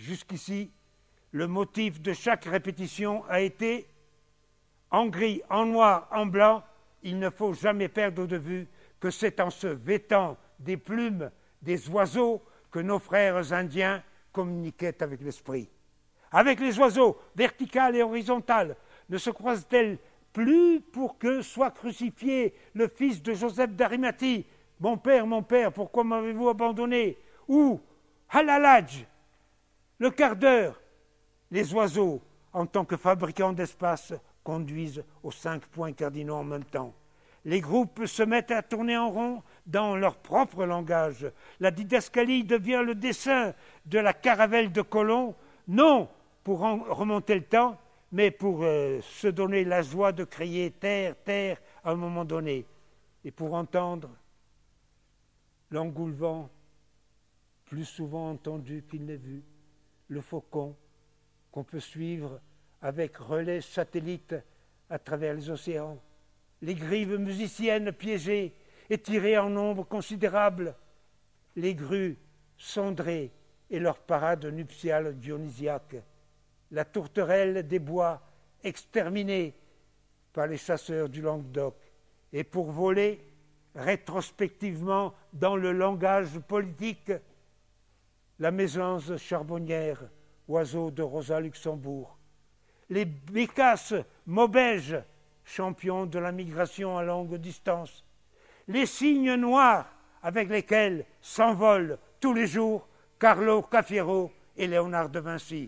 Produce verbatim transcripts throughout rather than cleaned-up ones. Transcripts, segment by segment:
Jusqu'ici, le motif de chaque répétition a été en gris, en noir, en blanc. Il ne faut jamais perdre de vue que c'est en se vêtant des plumes des oiseaux que nos frères indiens communiquaient avec l'esprit. Avec les oiseaux, verticales et horizontales, ne se croisent-elles plus pour que soit crucifié le fils de Joseph d'Arimathie? Mon père, mon père, pourquoi m'avez-vous abandonné? Ou Halalaj, le quart d'heure. Les oiseaux, en tant que fabricants d'espace, conduisent aux cinq points cardinaux en même temps. Les groupes se mettent à tourner en rond dans leur propre langage. La didascalie devient le dessin de la caravelle de Colomb, non pour en remonter le temps, mais pour euh, se donner la joie de crier « terre, terre » à un moment donné, et pour entendre l'engoulevent, plus souvent entendu qu'il n'est vu, le faucon, qu'on peut suivre avec relais satellites à travers les océans, les grives musiciennes piégées et tirées en nombre considérable, les grues cendrées et leurs parades nuptiales dionysiaques, la tourterelle des bois exterminée par les chasseurs du Languedoc, et pour voler rétrospectivement dans le langage politique, la mésange charbonnière, oiseau de Rosa Luxembourg, les bécasses maubèges, champions de la migration à longue distance, les cygnes noirs avec lesquels s'envolent tous les jours Carlo Cafiero et Léonard de Vinci.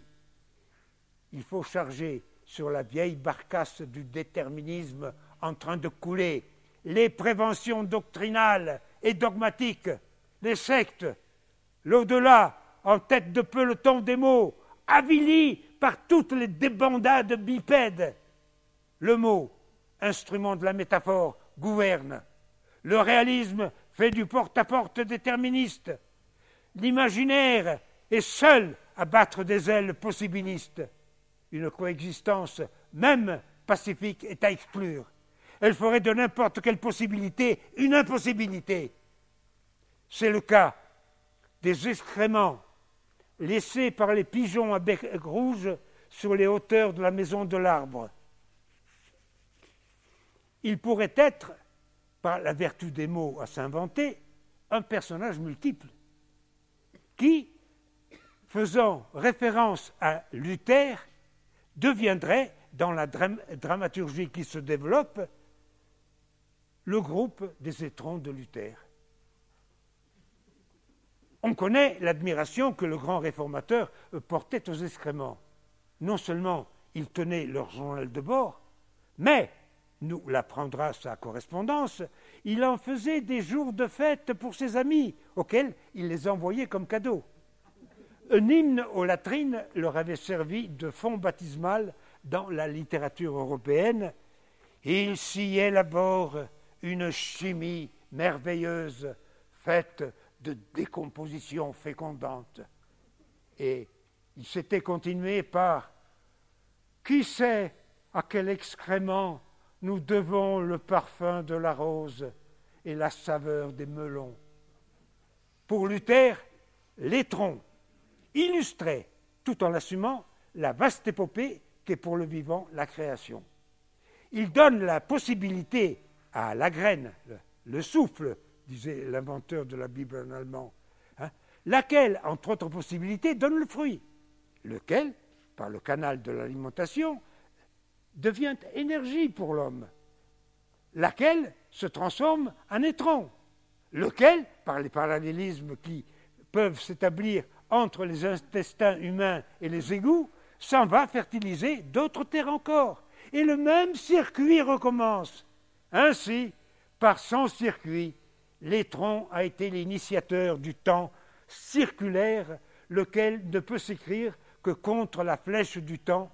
Il faut charger sur la vieille barcasse du déterminisme en train de couler les préventions doctrinales et dogmatiques, les sectes, l'au-delà en tête de peloton des mots, avilis par toutes les débandades bipèdes. Le mot, instrument de la métaphore, gouverne. Le réalisme fait du porte-à-porte déterministe. L'imaginaire est seul à battre des ailes possibilistes. Une coexistence, même pacifique, est à exclure. Elle ferait de n'importe quelle possibilité une impossibilité. C'est le cas des excréments laissés par les pigeons à bec rouge sur les hauteurs de la maison de l'arbre. Il pourrait être, par la vertu des mots à s'inventer, un personnage multiple qui, faisant référence à Luther, deviendrait, dans la dram- dramaturgie qui se développe, le groupe des étrons de Luther. On connaît l'admiration que le grand réformateur portait aux excréments. Non seulement il tenait leur journal de bord, mais, nous l'apprendra sa correspondance, il en faisait des jours de fête pour ses amis, auxquels il les envoyait comme cadeaux. Un hymne aux latrines leur avait servi de fond baptismal dans la littérature européenne. Il s'y élabore une chimie merveilleuse, faite de décomposition fécondante. Et il s'était continué par « Qui sait à quel excrément nous devons le parfum de la rose et la saveur des melons ?» Pour Luther, l'étron illustrait, tout en l'assumant, la vaste épopée qu'est pour le vivant la création. Il donne la possibilité à la graine, le, le souffle, disait l'inventeur de la Bible en allemand, hein, laquelle, entre autres possibilités, donne le fruit, lequel, par le canal de l'alimentation, devient énergie pour l'homme, laquelle se transforme en étron, lequel, par les parallélismes qui peuvent s'établir entre les intestins humains et les égouts, s'en va fertiliser d'autres terres encore. Et le même circuit recommence. Ainsi, par son circuit, l'étron a été l'initiateur du temps circulaire, lequel ne peut s'écrire que contre la flèche du temps,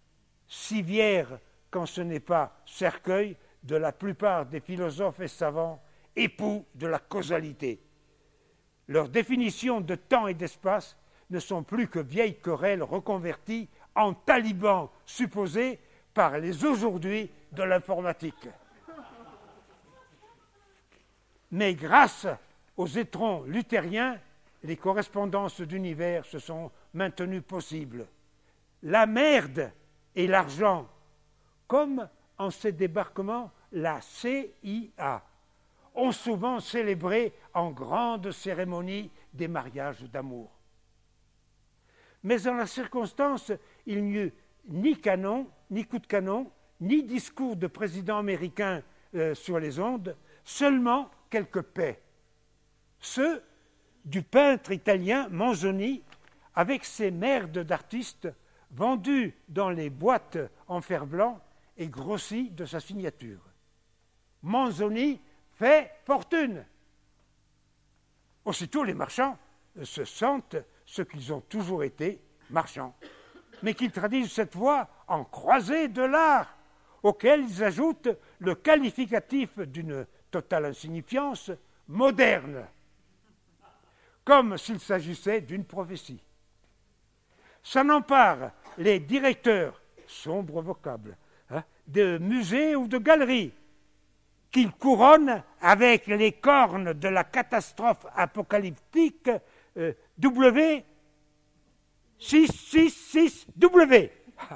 civière quand ce n'est pas cercueil de la plupart des philosophes et savants, époux de la causalité. Leurs définitions de temps et d'espace ne sont plus que vieilles querelles reconverties en talibans supposés par les aujourd'hui de l'informatique. Mais grâce aux étrons luthériens, les correspondances d'univers se sont maintenues possibles. La merde et l'argent, comme en ces débarquements, la C I A, ont souvent célébré en grande cérémonie des mariages d'amour. Mais en la circonstance, il n'y eut ni canon, ni coup de canon, ni discours de président américain euh, sur les ondes, seulement quelques paix. Ceux du peintre italien Manzoni, avec ses merdes d'artistes vendus dans les boîtes en fer blanc et grossis de sa signature. Manzoni fait fortune. Aussitôt, les marchands se sentent ce qu'ils ont toujours été, marchands, mais qu'ils traduisent cette fois en croisée de l'art, auquel ils ajoutent le qualificatif d'une totale insignifiance, moderne, comme s'il s'agissait d'une prophétie. Ça n'empare les directeurs, sombre vocable, hein, de musées ou de galeries, qu'ils couronnent avec les cornes de la catastrophe apocalyptique euh, W six cent soixante-six W.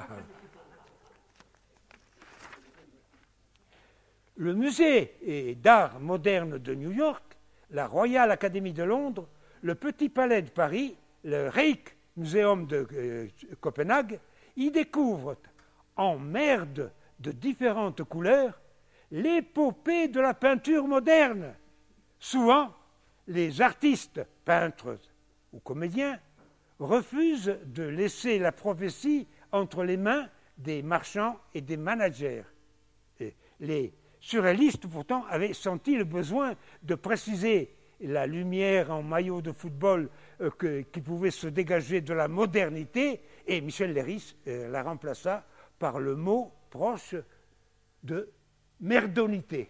Le musée d'art moderne de New York, la Royal Academy de Londres, le Petit Palais de Paris, le Rijksmuseum de euh, Copenhague, y découvrent en merde de différentes couleurs l'épopée de la peinture moderne. Souvent, les artistes, peintres ou comédiens, refusent de laisser la prophétie entre les mains des marchands et des managers. Et les surréalistes, pourtant, avaient senti le besoin de préciser la lumière en maillot de football euh, que, qui pouvait se dégager de la modernité, et Michel Leiris euh, la remplaça par le mot proche de merdonité.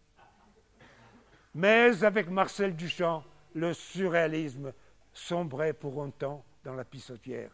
Mais avec Marcel Duchamp, le surréalisme sombrait pour un temps dans la pissotière.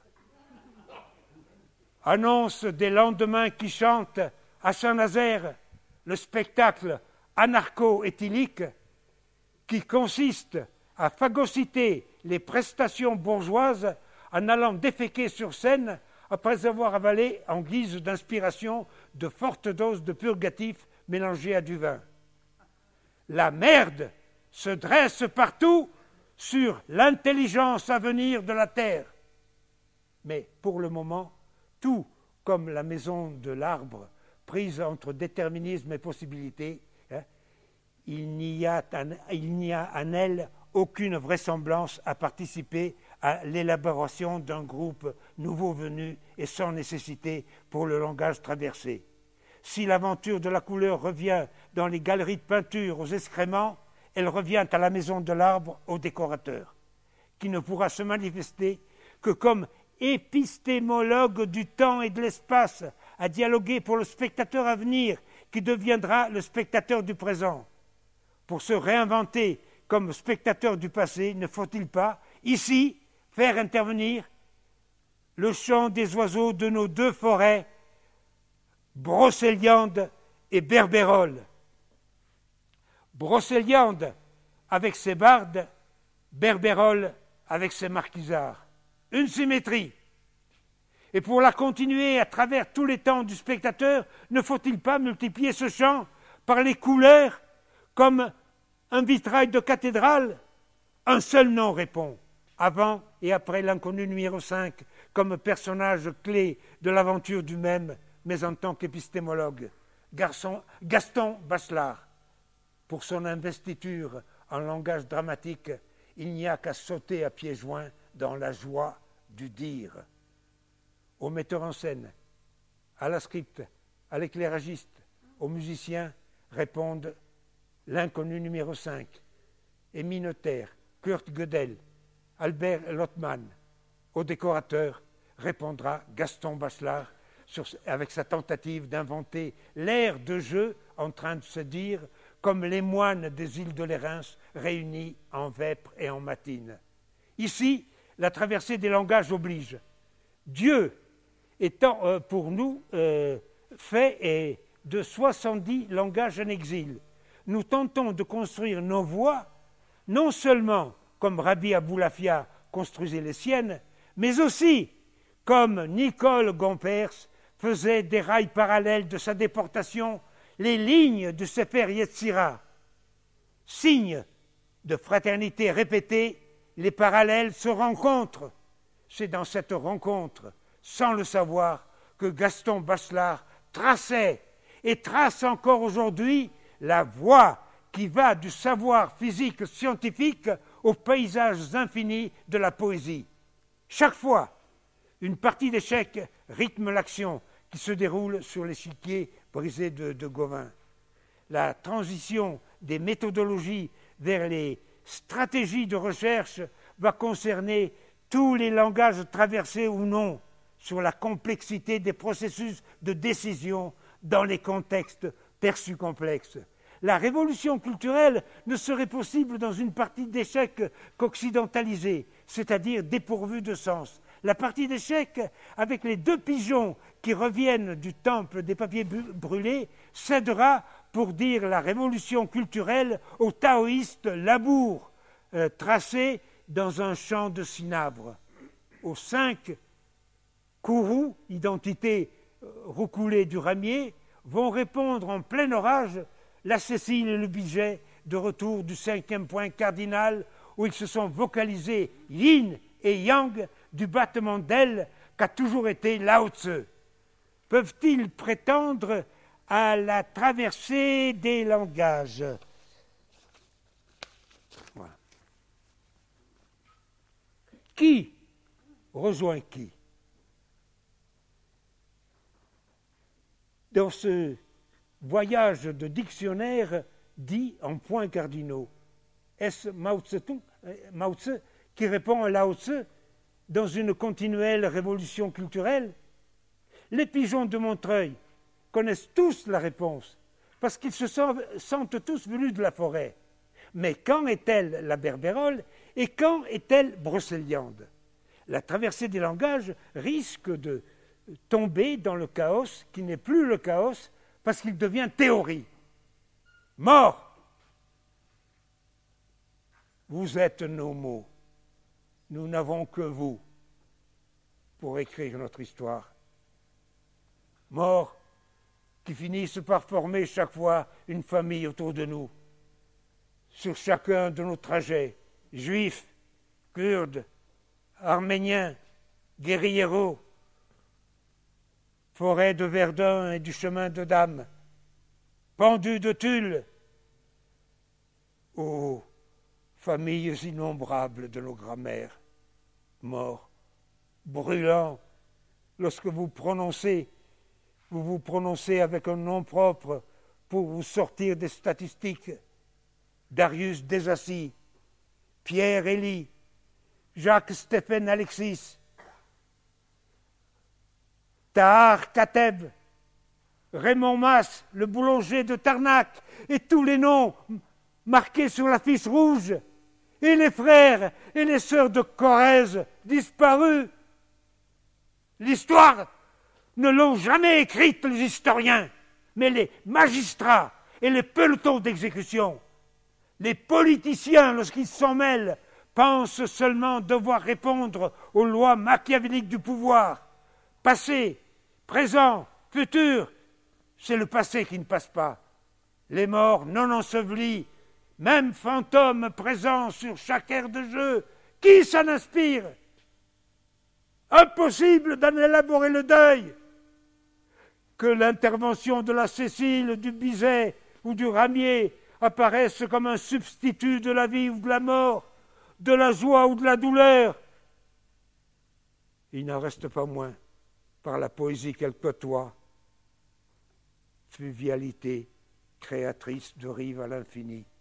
Annonce des lendemains qui chantent à Saint-Nazaire le spectacle anarcho-éthylique qui consiste à phagocyter les prestations bourgeoises en allant déféquer sur scène après avoir avalé en guise d'inspiration de fortes doses de purgatif mélangées à du vin. La merde se dresse partout sur l'intelligence à venir de la Terre. Mais pour le moment, tout comme la maison de l'arbre, prise entre déterminisme et possibilité, hein, il n'y a, il n'y a en elle aucune vraisemblance à participer à l'élaboration d'un groupe nouveau venu et sans nécessité pour le langage traversé. Si l'aventure de la couleur revient dans les galeries de peinture aux excréments, elle revient à la maison de l'arbre au décorateur, qui ne pourra se manifester que comme épistémologue du temps et de l'espace, à dialoguer pour le spectateur à venir, qui deviendra le spectateur du présent. Pour se réinventer comme spectateur du passé, ne faut-il pas, ici, faire intervenir le chant des oiseaux de nos deux forêts, Brocéliande et Berbérol. Brocéliande avec ses bardes, Berbérol avec ses marquisards. Une symétrie. Et pour la continuer à travers tous les temps du spectateur, ne faut-il pas multiplier ce chant par les couleurs comme un vitrail de cathédrale? Un seul nom répond, avant et après l'inconnu numéro cinq, comme personnage clé de l'aventure du même, mais en tant qu'épistémologue, Garçon, Gaston Bachelard. Pour son investiture en langage dramatique, il n'y a qu'à sauter à pieds joints dans la joie du dire. Au metteur en scène, à la script, à l'éclairagiste, aux musiciens répondent l'inconnu numéro cinq, Émile Noether, Kurt Gödel, Albert Lottmann. Au décorateur répondra Gaston Bachelard sur, avec sa tentative d'inventer l'air de jeu en train de se dire comme les moines des îles de Lérins réunis en vêpres et en matines. Ici, la traversée des langages oblige. Dieu étant euh, pour nous euh, fait et de soixante-dix langages en exil, nous tentons de construire nos voix non seulement comme Rabbi Aboulafia construisait les siennes, mais aussi comme Nicole Gompers faisait des rails parallèles de sa déportation les lignes de Sefer Yetzira. Signe de fraternité répétée, les parallèles se rencontrent. C'est dans cette rencontre, sans le savoir, que Gaston Bachelard traçait et trace encore aujourd'hui la voie qui va du savoir physique scientifique aux paysages infinis de la poésie. Chaque fois, une partie d'échecs rythme l'action qui se déroule sur l'échiquier brisé de, de Gauvin. La transition des méthodologies vers les stratégies de recherche va concerner tous les langages traversés ou non sur la complexité des processus de décision dans les contextes perçus complexes. La révolution culturelle ne serait possible dans une partie d'échecs qu'occidentalisée, c'est-à-dire dépourvue de sens. La partie d'échecs, avec les deux pigeons qui reviennent du temple des papiers brûlés, cédera pour dire la révolution culturelle au taoïste Labour, euh, tracé dans un champ de cinabre. Aux cinq Kourous, identité euh, roucoulée du ramier, vont répondre en plein orage la Cécile et le Biget, de retour du cinquième point cardinal, où ils se sont vocalisés yin et yang du battement d'ailes qu'a toujours été Lao Tzu. Peuvent-ils prétendre à la traversée des langages? Voilà. Qui rejoint qui? Dans ce voyage de dictionnaire dit en points cardinaux, est-ce Mao Tse-tung, Mao Tse, qui répond à Lao Tse dans une continuelle révolution culturelle? Les pigeons de Montreuil connaissent tous la réponse, parce qu'ils se sentent tous venus de la forêt. Mais quand est-elle la berbérole et quand est-elle brocéliande? La traversée des langages risque de tomber dans le chaos qui n'est plus le chaos parce qu'il devient théorie. Mort! Vous êtes nos mots. Nous n'avons que vous pour écrire notre histoire. Morts qui finissent par former chaque fois une famille autour de nous. Sur chacun de nos trajets, juifs, kurdes, arméniens, guérilleros, forêt de Verdun et du chemin de Dames, pendus de Tulle, ô familles innombrables de nos grands-mères, morts, brûlants, lorsque vous prononcez, vous vous prononcez avec un nom propre pour vous sortir des statistiques. Darius Desassis, Pierre Elie, Jacques Stéphane Alexis, Tahar Kateb, Raymond Mas, le boulanger de Tarnac, et tous les noms marqués sur l'affiche rouge, et les frères et les sœurs de Corrèze disparus. L'histoire ne l'ont jamais écrite les historiens, mais les magistrats et les pelotons d'exécution. Les politiciens, lorsqu'ils s'en mêlent, pensent seulement devoir répondre aux lois machiavéliques du pouvoir. Passé, présent, futur, c'est le passé qui ne passe pas. Les morts non ensevelis, même fantômes présents sur chaque aire de jeu, qui s'en inspire? Impossible d'en élaborer le deuil. Que l'intervention de la Cécile, du Bizet ou du Ramier apparaisse comme un substitut de la vie ou de la mort, de la joie ou de la douleur. Il n'en reste pas moins, par la poésie qu'elle côtoie, fluvialité créatrice de rives à l'infini.